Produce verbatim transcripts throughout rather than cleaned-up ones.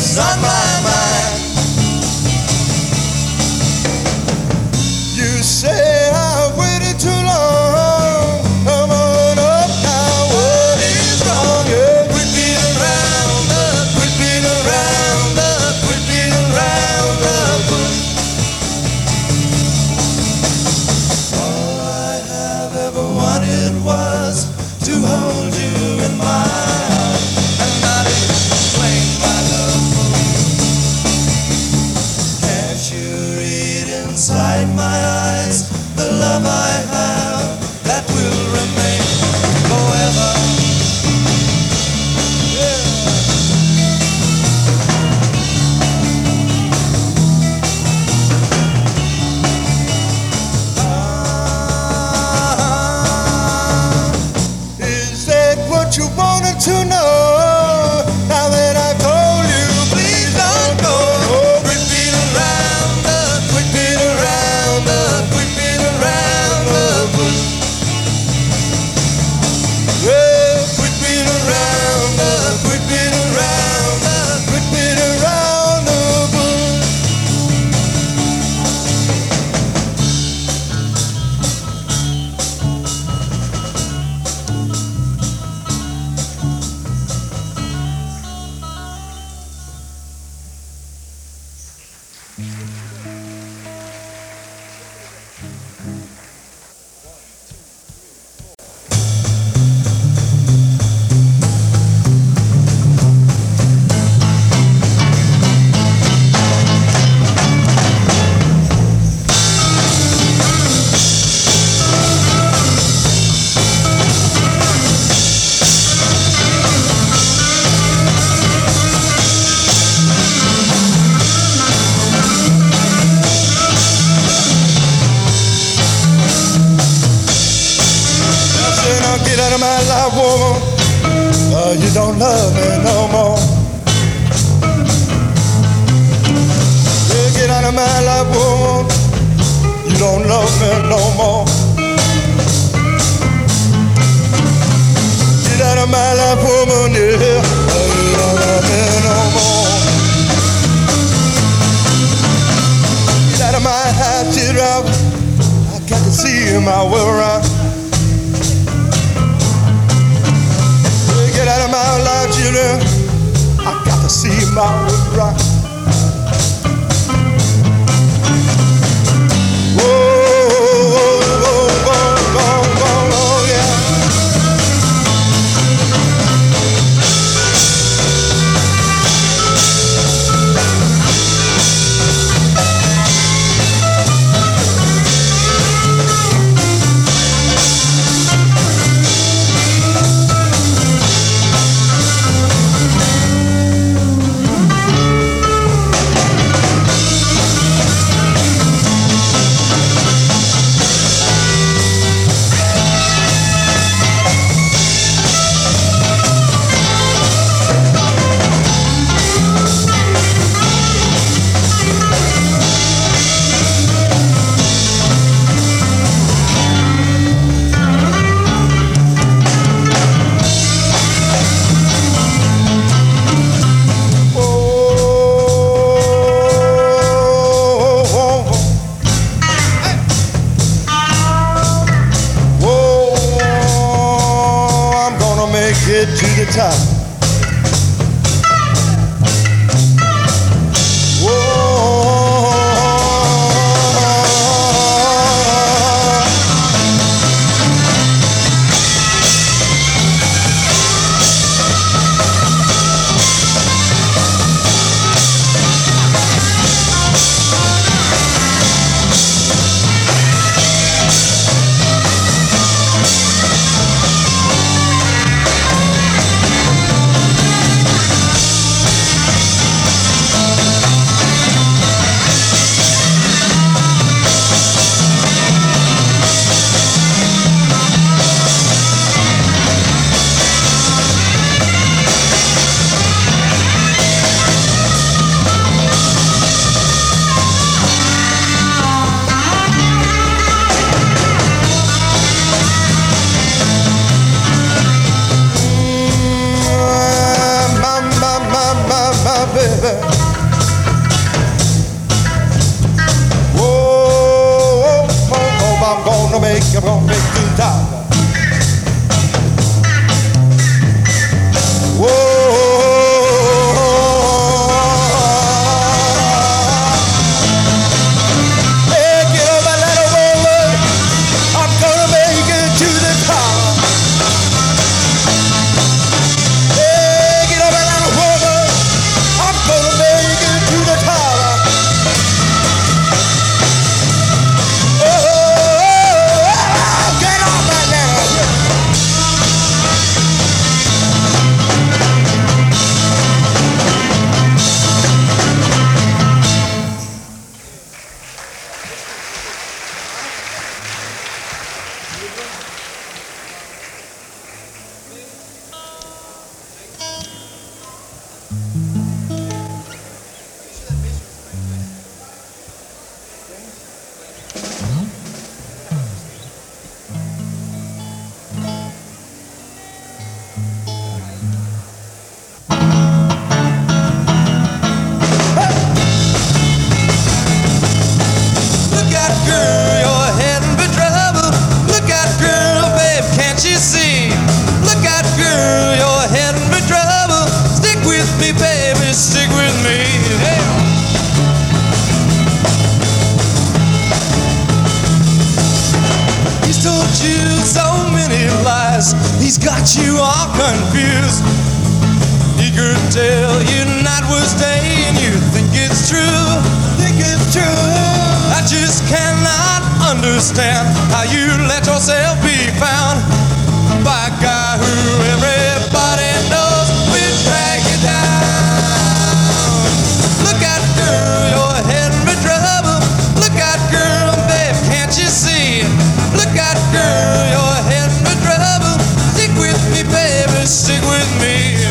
what's on my mind. You say I've waited too long. Come on up now, what is wrong? Yeah. Quit being around the, quit being around the, quit being around the bush. All I have ever wanted was to hold you in my arms and not explain my love for you. Can't you read inside my eyes the love I have that will remain forever? Yeah. Ah, is that what you wanted to know? Now that I've told you, please don't go. Quit being around the, quit being around the, quit being around the bush. Well, quit being around the, quit being around the, quit being around the bush. Now get out of my life, woman. Uh, you don't love me no more. Yeah, get out of my life, woman. You don't love me no more. Get out of my life, woman. Yeah, uh, you don't love me no more. Get out of my house, teardrop. I got to see my way around. Get out of my life, children. I got to see my way right. Whoa, whoa, whoa, whoa, whoa, whoa, whoa, yeah. Get to the top. realize he's got you all confused. He could tell you night was day and you think it's true. Think it's true. I just cannot understand how you let yourself be found by a guy who everybody knows will drag you down. Look out, girl, you're heading for trouble. Look out, girl, babe, can't you see? Look out, girl, you're heading for trouble. Stick with me, baby, stick with me.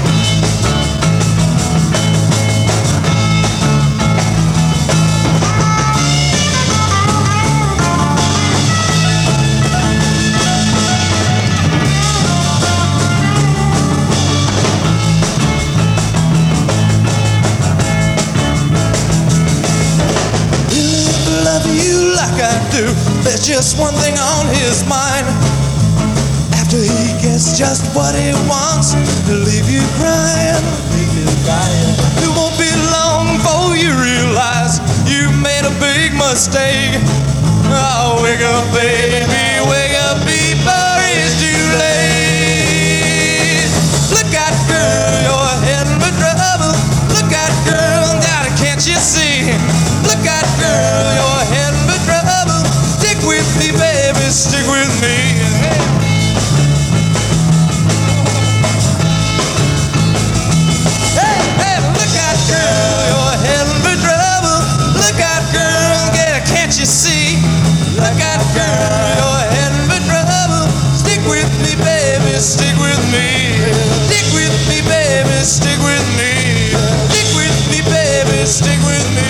There's just one thing on his mind. After he gets just what he wants, he'll leave you crying. Leave you crying. It won't be long before you realize you made a big mistake. Oh, wake up, baby, wake up before it's too late. Look out, girl, you're heading for trouble. Look out, girl, daddy, can't you see? Look out, girl, you're heading for trouble. Stick with me, baby, stick with me. Hey, hey, look out, girl, you're heading for trouble. Look out, girl, yeah, can't you see? Look out, girl, you're heading for trouble. Stick with me, baby, stick with me. Stick with me, baby, stick with me. Stick with me, baby, stick with me.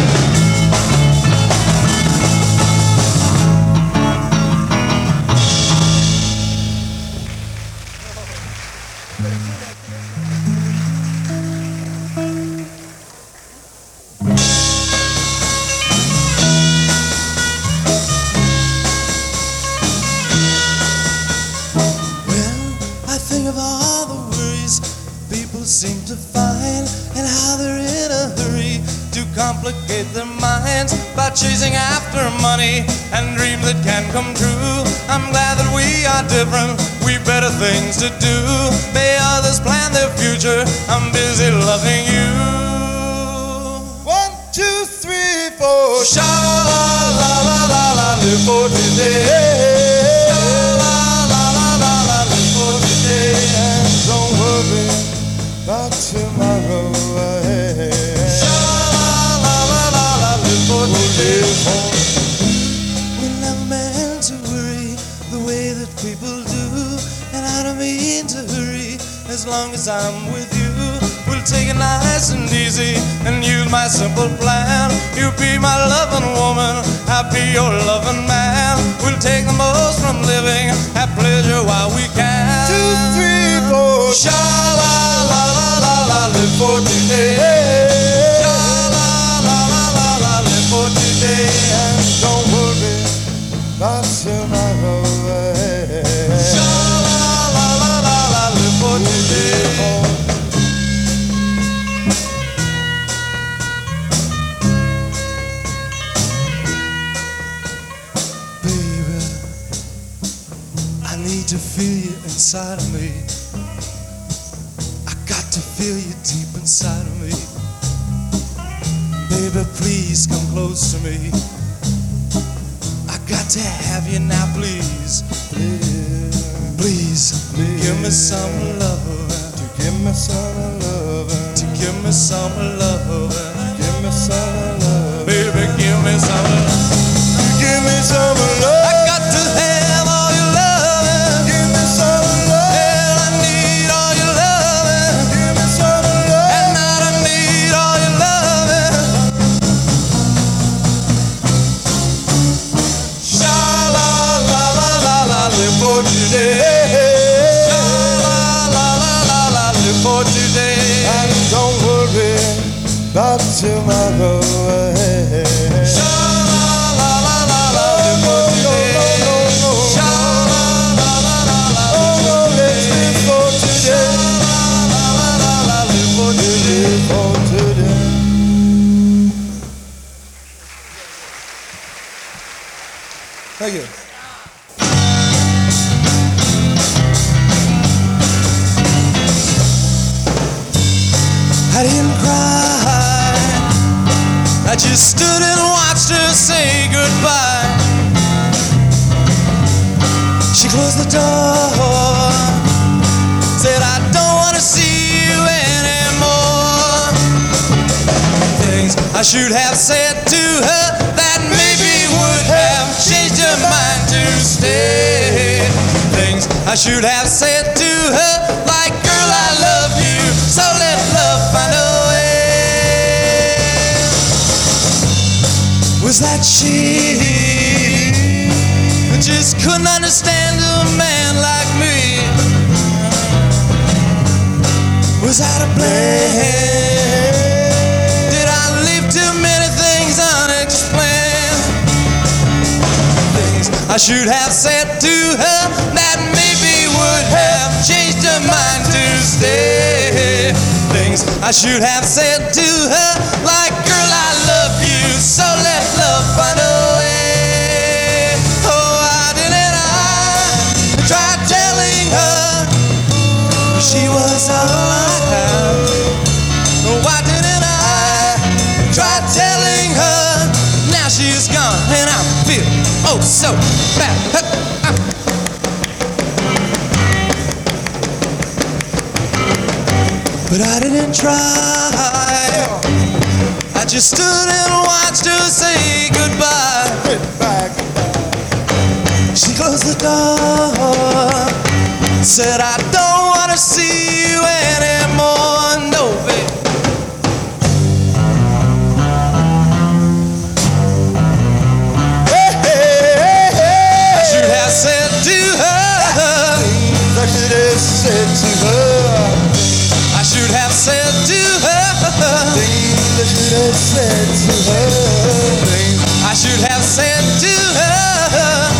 Seem to find and how they're in a hurry to complicate their minds by chasing after money and dreams that can come true. I'm glad that we are different, we've better things to do. May others plan their future, I'm busy loving you. One, two, three, four. Sha la la la la la, live for today. Sha la la la la la, live for today. And don't worry about tomorrow. Hey. Sha-la-la-la-la, live for today. We're never meant to worry the way that people do, and I don't mean to hurry. As long as I'm with you, we'll take it nice and easy and use my simple plan. You be my loving woman, I'll be your loving man. We'll take the most from living, have pleasure while we can. Two, three, four. Sha-la-la-la-la-la, live for today. Sha-la-la-la-la-la, live for today. And don't worry about tomorrow. Sha-la-la-la-la-la, live for today. Baby, I need to feel you inside of me. I got to feel you deep inside of me. Baby, please come close to me. I got to have you now, please. Please, please give me some love. To give me some love. To give me some love. Give me some love. Baby, give me some love. Give me some love. I got to have all your love. Give me some love. And I need all your love. Give me some love. And I need all your love. Sha la la la la la, live for today. Sha la la la la la, live for today. And don't worry about tomorrow. Sha la la la la la, live for today. Sha la la la la la, let's live for today. Sha la la la la, live for today. For today. Thank you. just stood and watched her say goodbye. She closed the door, said, I don't want to see you anymore. Things I should have said to her that maybe would have changed her mind to stay. Things I should have said to her like, girl, I love you, so let love find a way. Was that she who just couldn't understand a man like me? Was I to blame? Did I leave too many things unexplained? Things I should have said to her that maybe would have changed her mind to stay. Things I should have said to her like, girl, I love you, so let love find a way. Oh, why didn't I try telling her she was alive? Why didn't I try telling her? Now she is gone and I feel oh so bad. But I didn't try. I just stood and watched her say goodbye. Goodbye, goodbye. She closed the door, said, I don't want to see you anymore, no, babe. Hey, hey, hey, hey. I should have said to her. I should have said to her. I should have said to her. I should have said to her. I should have said to her.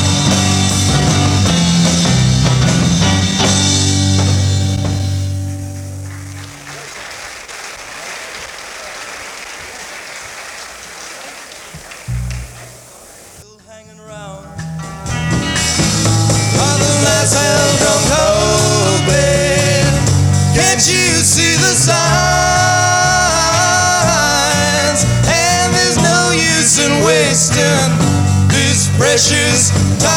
Still hanging around. Other nights held on cold, babe. Can't you see the signs? And there's no use in wasting this precious time.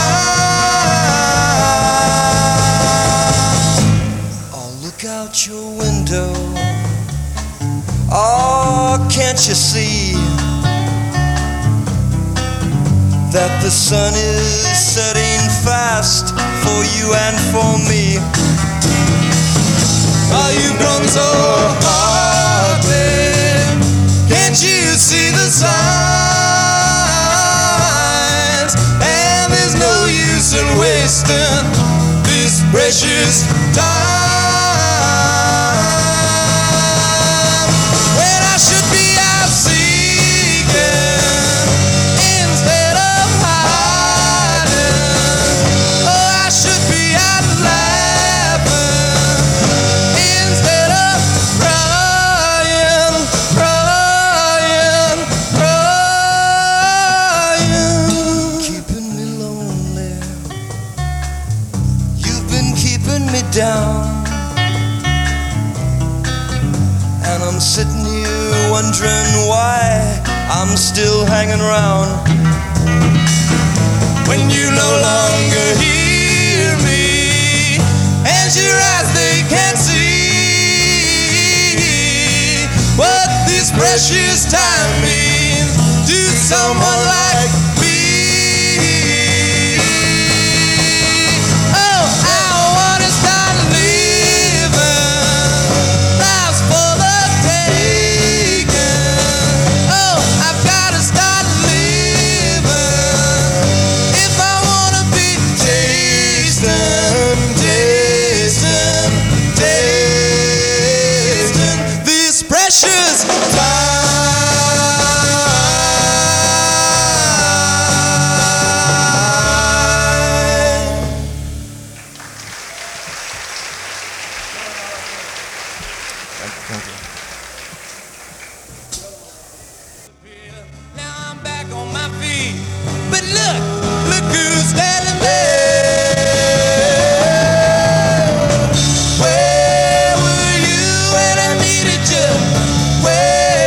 Oh, look out your window. Oh, can't you see that the sun is setting fast for you and for me? Oh, you've grown so hard, babe. Can't you see the signs? And there's no use in wasting this precious time. When I should be out seeking instead of hiding. Oh, I should be out laughing instead of crying, crying, crying. Keeping me lonely. You've been keeping me down. And I'm sitting here wondering why I'm still hanging around. When you no longer hear me, and your eyes they can't see what this precious time means to someone like me. Oh, I wanna start living lives for the taking. Oh, I've gotta start living if I wanna be tasting, tasting, tasting this precious time. Now I'm back on my feet, but look, look who's standing there. Where were you when I needed you? Where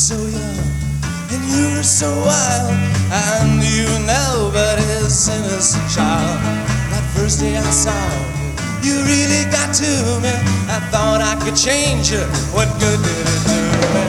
so young and you were so wild, and you nobody's innocent child. That first day I saw you, you really got to me. I thought I could change you. What good did it do me?